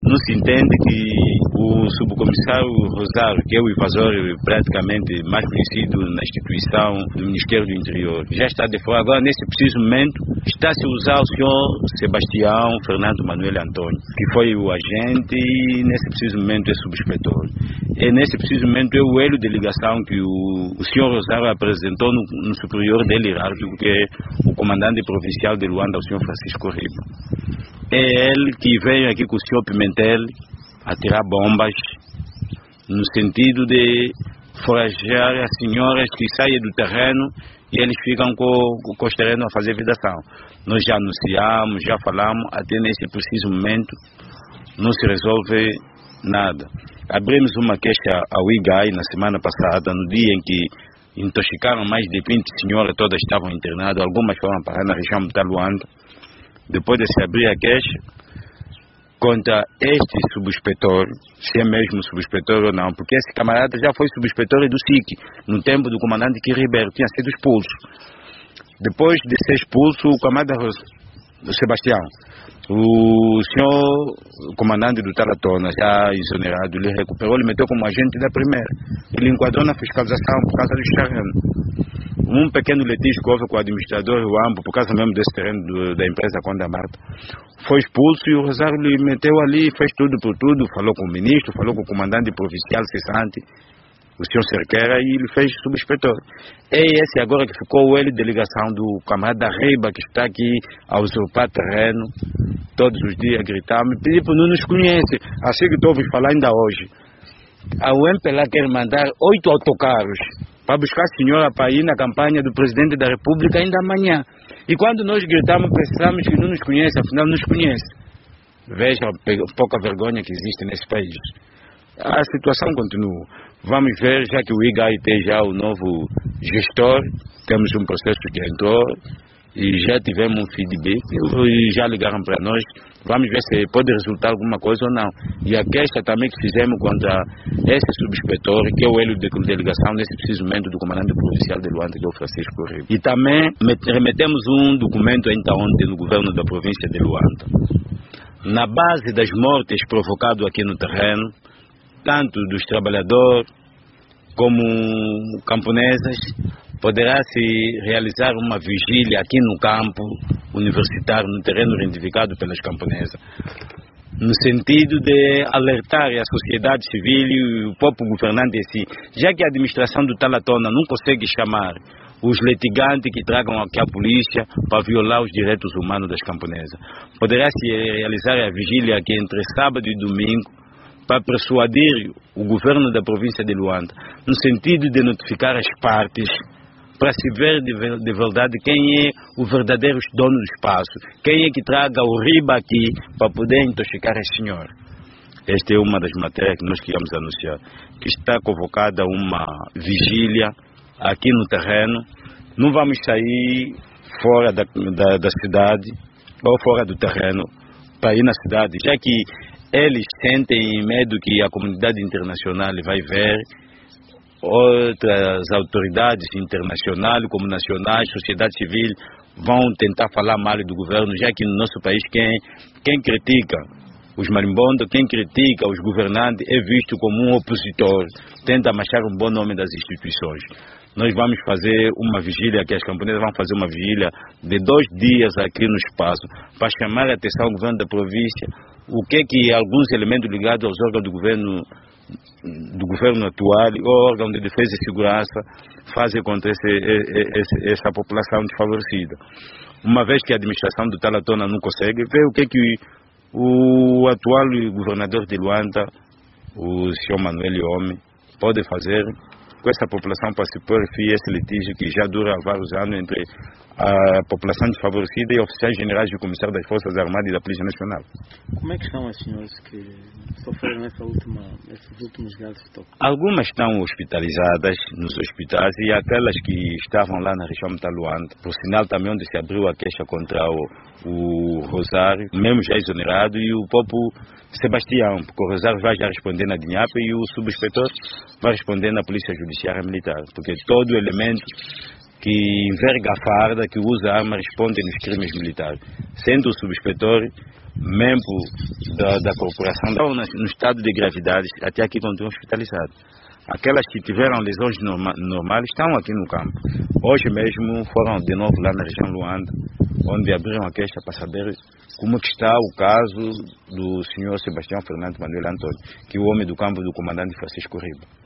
Não se entende que o subcomissário Rosário, que é o invasor praticamente mais conhecido na instituição do Ministério do Interior, já está de fora. Agora, nesse preciso momento, está-se a usar o senhor Sebastião Fernando Manuel Antônio, que foi o agente e nesse preciso momento é subinspetor. E nesse preciso momento é o elo de ligação que o senhor Rosário apresentou no superior dele hierárquico, que é o comandante provincial de Luanda, o senhor Francisco Riba. É ele que veio aqui com o senhor Pimentel a tirar bombas no sentido de foragear as senhoras que saem do terreno e eles ficam com os terrenos a fazer vedação. Nós já anunciamos, já falamos, até nesse preciso momento não se resolve nada. Abrimos uma queixa ao IGAI na semana passada, no dia em que intoxicaram mais de 20 senhoras, todas estavam internadas, algumas foram parar na região de Luanda. Depois de se abrir a queixa contra este subinspetor, se é mesmo subinspetor ou não, porque esse camarada já foi subinspetor do SIC, no tempo do comandante Kir Ribeiro, tinha sido expulso. Depois de ser expulso, o camarada Sebastião, o senhor comandante do Talatona, já exonerado, ele recuperou, ele meteu como agente da primeira. Ele enquadrou na fiscalização por causa dos terrenos. Um pequeno litígio que houve com o administrador Ruambo, por causa mesmo desse terreno da empresa Conda Marta, foi expulso e o Rosário lhe meteu ali, fez tudo por tudo, falou com o ministro, falou com o comandante provincial cessante, o senhor Cerqueira, e ele fez subinspetor. É esse agora que ficou o elo de ligação do camarada Riba, que está aqui a usurpar terreno, todos os dias gritando, tipo, não nos conhece, assim que estou ouvindo falar ainda hoje. A UMPLA quer mandar 8 autocarros para buscar a senhora para ir na campanha do presidente da República ainda amanhã. E quando nós gritamos, pensamos que não nos conhece, afinal nos conhece. Veja a pouca vergonha que existe nesse país. A situação continua. Vamos ver, já que o IGAI tem já o novo gestor, temos um processo que entrou e já tivemos um feedback e já ligaram para nós. Vamos ver se pode resultar alguma coisa ou não. E a queixa também que fizemos contra esse subinspetor, que é o elo de ligação nesse preciso momento do comandante provincial de Luanda, que é o Francisco Riba. E também remetemos um documento ainda ontem no governo da província de Luanda. Na base das mortes provocadas aqui no terreno, tanto dos trabalhadores como camponesas, poderá-se realizar uma vigília aqui no campo universitário, no terreno identificado pelas camponesas, no sentido de alertar a sociedade civil e o próprio governante em si, já que a administração do Talatona não consegue chamar os litigantes que tragam aqui a polícia para violar os direitos humanos das camponesas. Poderá-se realizar a vigília aqui entre sábado e domingo, para persuadir o governo da província de Luanda, no sentido de notificar as partes, para se ver de verdade quem é o verdadeiro dono do espaço, quem é que traga o riba aqui para poder intoxicar a senhora. Esta é uma das matérias que nós queríamos anunciar, que está convocada uma vigília aqui no terreno. Não vamos sair fora da cidade ou fora do terreno para ir na cidade, já que eles sentem medo que a comunidade internacional vai ver, outras autoridades internacionais como nacionais, sociedade civil, vão tentar falar mal do governo, já que no nosso país quem critica os marimbondos, quem critica os governantes é visto como um opositor, tenta manchar um bom nome das instituições. Nós vamos fazer uma vigília, que as camponesas vão fazer uma vigília de 2 dias aqui no espaço, para chamar a atenção ao governo da província, o que alguns elementos ligados aos órgãos do governo atual ou órgãos de defesa e segurança fazem contra essa população desfavorecida. Uma vez que a administração do Talatona não consegue, ver o que o atual governador de Luanda, o senhor Manuel Homem, pode fazer com essa população para se pôr fim a esse litígio que já dura há vários anos entre a população desfavorecida e oficiais generais do Comissário das Forças Armadas e da Polícia Nacional. Como é que estão as senhoras que sofreram esses últimos gases de toque? Algumas estão hospitalizadas nos hospitais e aquelas que estavam lá na região de Luanda, por sinal também onde se abriu a queixa contra o Rosário, mesmo já exonerado, e o próprio Sebastião, porque o Rosário vai já responder na DINHAP e o subinspetor vai responder na Polícia Judiciária Militar, porque todo elemento que enverga a farda, que usa arma, responde nos crimes militares. Sendo o subinspetor membro da corporação no estado de gravidade, até aqui continuam hospitalizados. Aquelas que tiveram lesões normais estão aqui no campo. Hoje mesmo foram de novo lá na região Luanda, onde abriram a queixa para saber como que está o caso do senhor Sebastião Fernando Manuel Antônio, que é o homem do campo do comandante Francisco Riba.